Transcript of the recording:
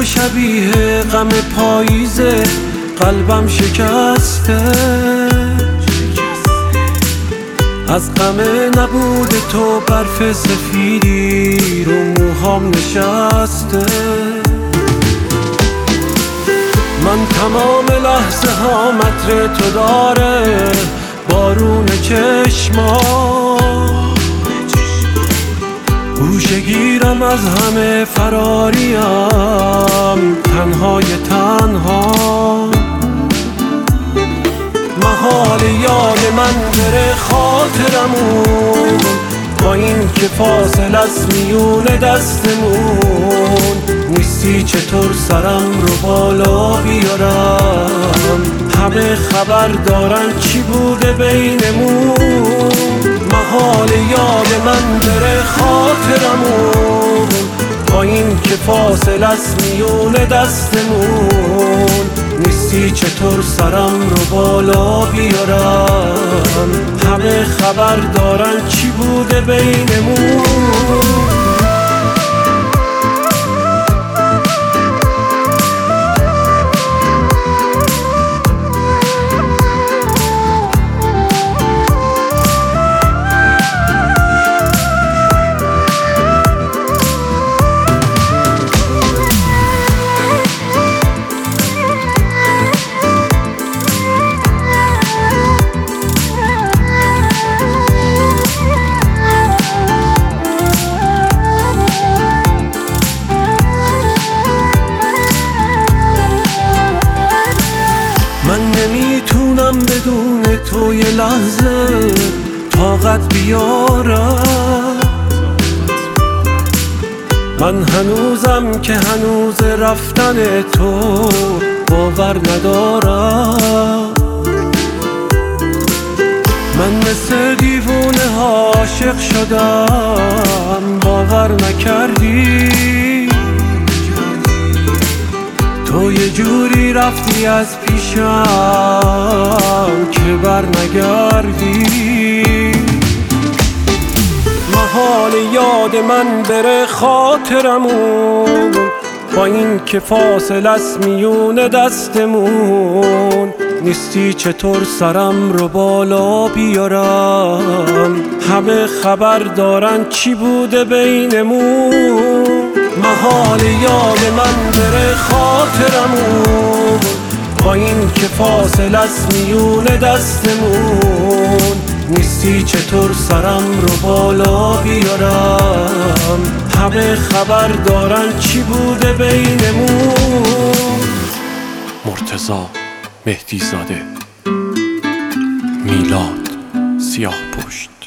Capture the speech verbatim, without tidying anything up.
تو شبیه غم پاییزه، قلبم شکسته از غم نبود تو، برف سفیدی رو موهام نشسته. من تمام لحظه ها متر تو داره، بارون چشمام گوشه گیرم از همه فراریم، تنهای تنها. محال یاد من بره خاطرمون، با این که فاصله است میون دستمون. نیستی چطور سرم رو بالا بیارم، همه خبر دارن چی بوده بینمون. محال یاد من بره خاطرمون، با این که فاصله است میون دستمون. نیستی چطور سرم رو بالا بیارم، همه خبر دارن چی بوده بینمون. من نمیتونم بدون تو یه لحظه طاقت بیارم. من هنوزم که هنوز رفتن تو باور ندارم. من مثل دیوونه عاشق شدم، باور نکردی. تو یه جوری رفتی از پیشم که بر نگردی. محال یاد من بره خاطرمون، با این که فاصله است میون دستمون. نیستی چطور سرم رو بالا بیارم، همه خبر دارن چی بوده بینمون. محال یاد من بره خاطرمون، با این که فاصله است میون دستمون. نیستی چطور سرم رو بالا بیارم، همه خبر دارن چی بوده بینمون. مرتضی مهدی زاده، میلاد سیاه پشت.